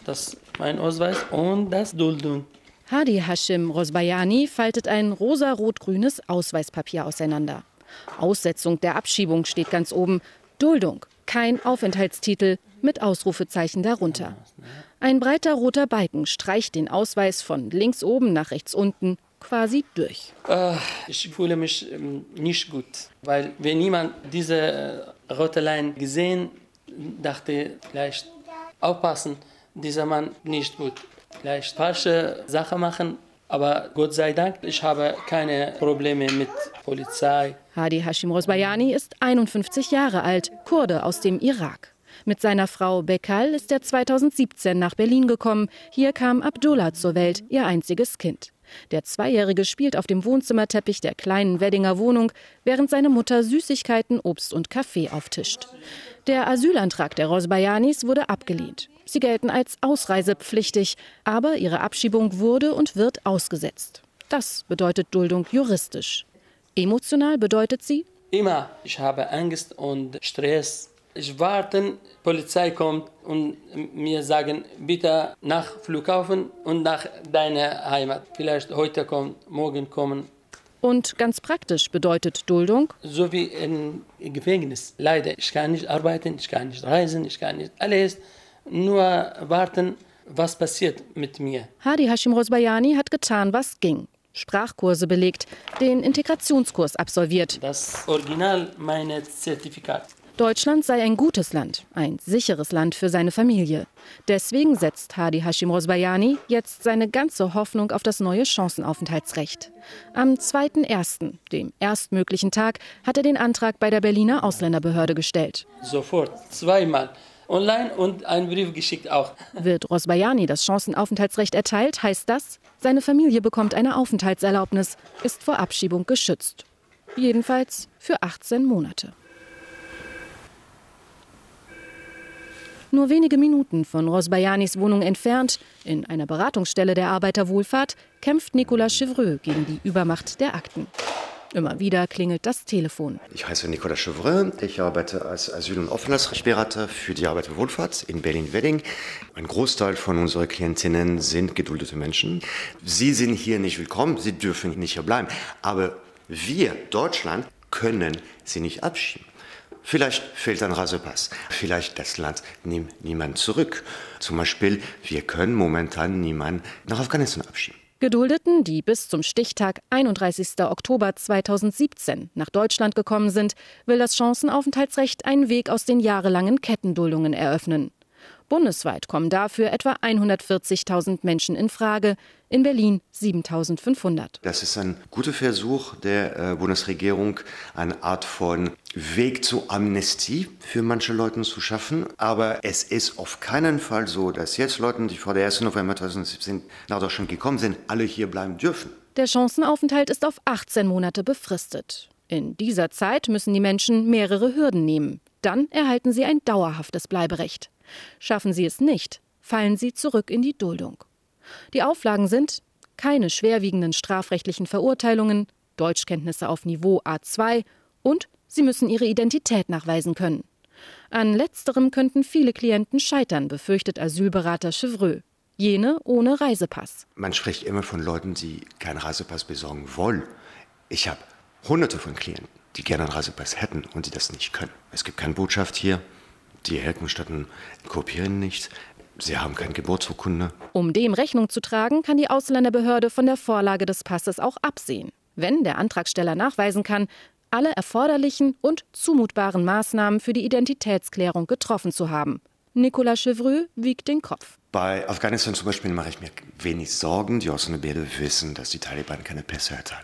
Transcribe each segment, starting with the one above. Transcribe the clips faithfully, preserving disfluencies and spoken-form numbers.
Das ist mein Ausweis und das Duldung. Hadi Hashim Rozbayani faltet ein rosa-rot-grünes Ausweispapier auseinander. Aussetzung der Abschiebung steht ganz oben. Duldung, kein Aufenthaltstitel, mit Ausrufezeichen darunter. Ein breiter roter Balken streicht den Ausweis von links oben nach rechts unten quasi durch. Äh, ich fühle mich ähm, nicht gut, weil wenn jemand diese äh, rote Line gesehen, dachte vielleicht aufpassen, dieser Mann nicht gut. Vielleicht falsche Sachen machen, aber Gott sei Dank, ich habe keine Probleme mit Polizei. Hadi Hashim Rozbayani ist einundfünfzig Jahre alt, Kurde aus dem Irak. Mit seiner Frau Bekal ist er zweitausendsiebzehn nach Berlin gekommen. Hier kam Abdullah zur Welt, ihr einziges Kind. Der Zweijährige spielt auf dem Wohnzimmerteppich der kleinen Weddinger Wohnung, während seine Mutter Süßigkeiten, Obst und Kaffee auftischt. Der Asylantrag der Rozbayanis wurde abgelehnt. Sie gelten als ausreisepflichtig, aber ihre Abschiebung wurde und wird ausgesetzt. Das bedeutet Duldung juristisch. Emotional bedeutet sie: Immer, ich habe Angst und Stress. Ich warte, Polizei kommt und mir sagen, bitte nach Flughafen und nach deiner Heimat. Vielleicht heute kommen, morgen kommen. Und ganz praktisch bedeutet Duldung: So wie im Gefängnis. Leider, ich kann nicht arbeiten, ich kann nicht reisen, ich kann nicht alles. Nur warten, was passiert mit mir. Hadi Hashim Rozbayani hat getan, was ging. Sprachkurse belegt, den Integrationskurs absolviert. Das Original meines Zertifikats. Deutschland sei ein gutes Land, ein sicheres Land für seine Familie. Deswegen setzt Hadi Hashim Rozbayani jetzt seine ganze Hoffnung auf das neue Chancenaufenthaltsrecht. Am zweiten ersten, dem erstmöglichen Tag, hat er den Antrag bei der Berliner Ausländerbehörde gestellt. Sofort, zweimal. Online und einen Brief geschickt auch. Wird Rozbayani das Chancenaufenthaltsrecht erteilt, heißt das, seine Familie bekommt eine Aufenthaltserlaubnis, ist vor Abschiebung geschützt. Jedenfalls für achtzehn Monate. Nur wenige Minuten von Rozbayanis Wohnung entfernt, in einer Beratungsstelle der Arbeiterwohlfahrt, kämpft Nicolas Chevreux gegen die Übermacht der Akten. Immer wieder klingelt das Telefon. Ich heiße Nicolas Chevreux. Ich arbeite als Asyl- und Aufenthaltsrechtsberater für die Arbeiterwohlfahrt in Berlin-Wedding. Ein Großteil von unseren Klientinnen sind geduldete Menschen. Sie sind hier nicht willkommen, sie dürfen nicht hier bleiben. Aber wir, Deutschland, können sie nicht abschieben. Vielleicht fehlt ein Reisepass. Vielleicht das Land nimmt niemand zurück. Zum Beispiel, wir können momentan niemanden nach Afghanistan abschieben. Geduldeten, die bis zum Stichtag einunddreißigsten Oktober zweitausendsiebzehn nach Deutschland gekommen sind, will das Chancenaufenthaltsrecht einen Weg aus den jahrelangen Kettenduldungen eröffnen. Bundesweit kommen dafür etwa hundertvierzigtausend Menschen in Frage, in Berlin siebentausendfünfhundert. Das ist ein guter Versuch der äh, Bundesregierung, eine Art von Weg zur Amnestie für manche Leute zu schaffen. Aber es ist auf keinen Fall so, dass jetzt Leute, die vor der ersten November zweitausendsiebzehn nach Deutschland gekommen sind, alle hier bleiben dürfen. Der Chancenaufenthalt ist auf achtzehn Monate befristet. In dieser Zeit müssen die Menschen mehrere Hürden nehmen. Dann erhalten sie ein dauerhaftes Bleiberecht. Schaffen sie es nicht, fallen sie zurück in die Duldung. Die Auflagen sind: keine schwerwiegenden strafrechtlichen Verurteilungen, Deutschkenntnisse auf Niveau A zwei und sie müssen ihre Identität nachweisen können. An letzterem könnten viele Klienten scheitern, befürchtet Asylberater Chevreux. Jene ohne Reisepass. Man spricht immer von Leuten, die keinen Reisepass besorgen wollen. Ich habe hunderte von Klienten, die gerne einen Reisepass hätten und die das nicht können. Es gibt keine Botschaft hier. Die Herkunftsstaaten kopieren nicht. Sie haben keine Geburtsurkunde. Um dem Rechnung zu tragen, kann die Ausländerbehörde von der Vorlage des Passes auch absehen. Wenn der Antragsteller nachweisen kann, alle erforderlichen und zumutbaren Maßnahmen für die Identitätsklärung getroffen zu haben. Nicolas Chevreux wiegt den Kopf. Bei Afghanistan zum Beispiel mache ich mir wenig Sorgen. Die Ausländerbehörde wissen, dass die Taliban keine Pässe erteilen.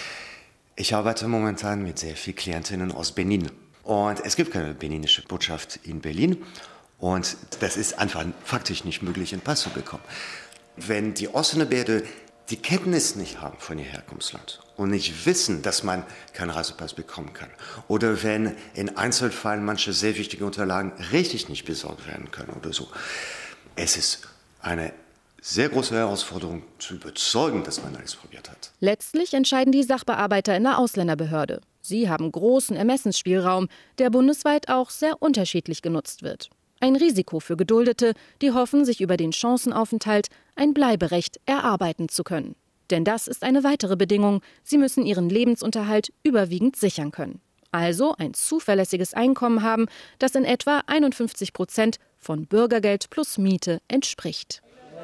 Ich arbeite momentan mit sehr vielen Klientinnen aus Benin. Und es gibt keine beninische Botschaft in Berlin. Und das ist einfach faktisch nicht möglich, einen Pass zu bekommen. Wenn die Ausländerbehörde die Kenntnis nicht haben von ihrem Herkunftsland und nicht wissen, dass man keinen Reisepass bekommen kann, oder wenn in Einzelfällen manche sehr wichtige Unterlagen richtig nicht besorgt werden können oder so. Es ist eine sehr große Herausforderung, zu überzeugen, dass man alles probiert hat. Letztlich entscheiden die Sachbearbeiter in der Ausländerbehörde. Sie haben großen Ermessensspielraum, der bundesweit auch sehr unterschiedlich genutzt wird. Ein Risiko für Geduldete, die hoffen, sich über den Chancenaufenthalt ein Bleiberecht erarbeiten zu können. Denn das ist eine weitere Bedingung. Sie müssen ihren Lebensunterhalt überwiegend sichern können. Also ein zuverlässiges Einkommen haben, das in etwa einundfünfzig Prozent von Bürgergeld plus Miete entspricht.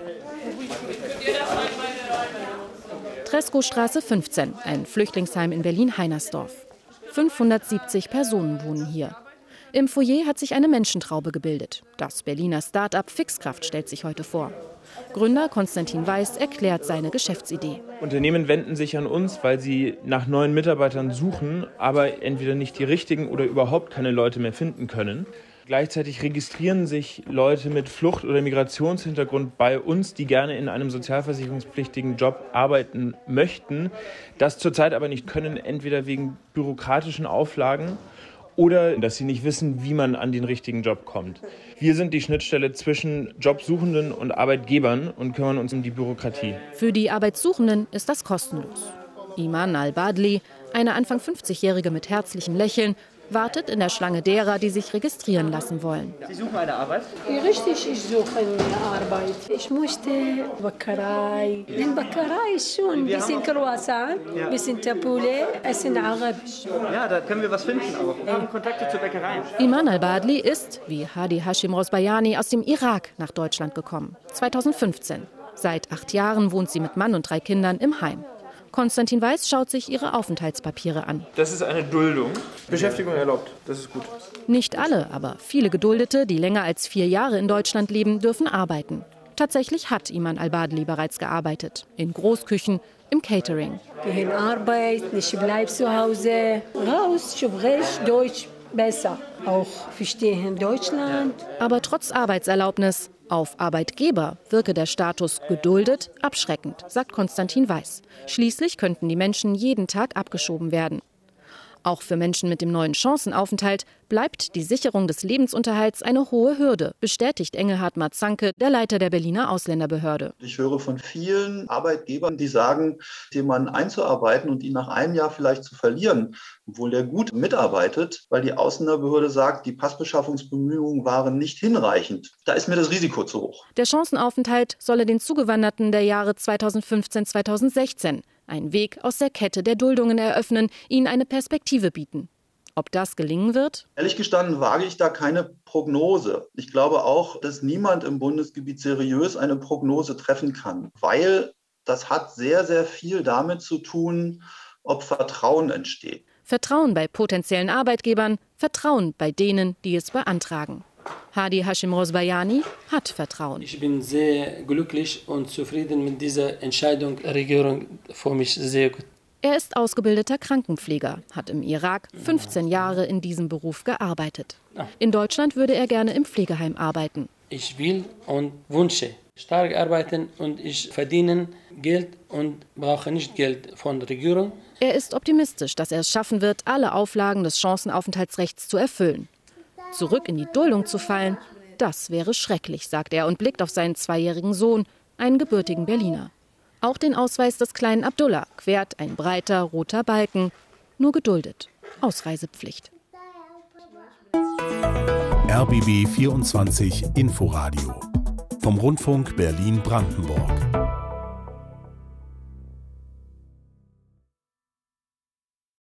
Treskostraße fünfzehn, ein Flüchtlingsheim in Berlin-Heinersdorf. fünfhundertsiebzig Personen wohnen hier. Im Foyer hat sich eine Menschentraube gebildet. Das Berliner Start-up Fixkraft stellt sich heute vor. Gründer Konstantin Weiß erklärt seine Geschäftsidee. Unternehmen wenden sich an uns, weil sie nach neuen Mitarbeitern suchen, aber entweder nicht die richtigen oder überhaupt keine Leute mehr finden können. Gleichzeitig registrieren sich Leute mit Flucht- oder Migrationshintergrund bei uns, die gerne in einem sozialversicherungspflichtigen Job arbeiten möchten, das zurzeit aber nicht können, entweder wegen bürokratischen Auflagen oder dass sie nicht wissen, wie man an den richtigen Job kommt. Wir sind die Schnittstelle zwischen Jobsuchenden und Arbeitgebern und kümmern uns um die Bürokratie. Für die Arbeitssuchenden ist das kostenlos. Iman Al-Badli, eine Anfang fünfzigjährige mit herzlichem Lächeln, wartet in der Schlange derer, die sich registrieren lassen wollen. Sie suchen eine Arbeit? Richtig, ich suche eine Arbeit. Ich möchte Bäckerei. In Bäckerei ist schon ein bisschen Croissant, ein bisschen Tabule, Essen Arabisch. Ja, da können wir was finden auch. Wir haben Kontakte zur Bäckerei. Iman Al-Badli ist, wie Hadi Hashim Rosbayani, aus dem Irak nach Deutschland gekommen. zweitausendfünfzehn. Seit acht Jahren wohnt sie mit Mann und drei Kindern im Heim. Konstantin Weiß schaut sich ihre Aufenthaltspapiere an. Das ist eine Duldung. Beschäftigung erlaubt, das ist gut. Nicht alle, aber viele Geduldete, die länger als vier Jahre in Deutschland leben, dürfen arbeiten. Tatsächlich hat Iman Al-Badli bereits gearbeitet. In Großküchen, im Catering. Gehen Arbeit, ich bleib zu Hause. Raus, sprich Deutsch besser. Auch verstehen Deutschland. Aber trotz Arbeitserlaubnis, auf Arbeitgeber wirke der Status geduldet abschreckend, sagt Konstantin Weiß. Schließlich könnten die Menschen jeden Tag abgeschoben werden. Auch für Menschen mit dem neuen Chancenaufenthalt bleibt die Sicherung des Lebensunterhalts eine hohe Hürde, bestätigt Engelhard Matzanke, der Leiter der Berliner Ausländerbehörde. Ich höre von vielen Arbeitgebern, die sagen, jemanden einzuarbeiten und ihn nach einem Jahr vielleicht zu verlieren, obwohl der gut mitarbeitet, weil die Ausländerbehörde sagt, die Passbeschaffungsbemühungen waren nicht hinreichend. Da ist mir das Risiko zu hoch. Der Chancenaufenthalt solle den Zugewanderten der Jahre zweitausendfünfzehn bis zweitausendsechzehn einen Weg aus der Kette der Duldungen eröffnen, ihnen eine Perspektive bieten. Ob das gelingen wird? Ehrlich gestanden wage ich da keine Prognose. Ich glaube auch, dass niemand im Bundesgebiet seriös eine Prognose treffen kann, weil das hat sehr, sehr viel damit zu tun, ob Vertrauen entsteht. Vertrauen bei potenziellen Arbeitgebern, Vertrauen bei denen, die es beantragen. Hadi Hashim Rosbayani hat Vertrauen. Ich bin sehr glücklich und zufrieden mit dieser Entscheidung der Regierung, für mich sehr gut. Er ist ausgebildeter Krankenpfleger, hat im Irak fünfzehn Jahre in diesem Beruf gearbeitet. In Deutschland würde er gerne im Pflegeheim arbeiten. Ich will und wünsche stark arbeiten und ich verdiene Geld und brauche nicht Geld von der Regierung. Er ist optimistisch, dass er es schaffen wird, alle Auflagen des Chancenaufenthaltsrechts zu erfüllen. Zurück in die Duldung zu fallen, das wäre schrecklich, sagt er und blickt auf seinen zweijährigen Sohn, einen gebürtigen Berliner. Auch den Ausweis des kleinen Abdullah quert ein breiter roter Balken, nur geduldet. Ausreisepflicht. R B B vierundzwanzig Inforadio vom Rundfunk Berlin-Brandenburg.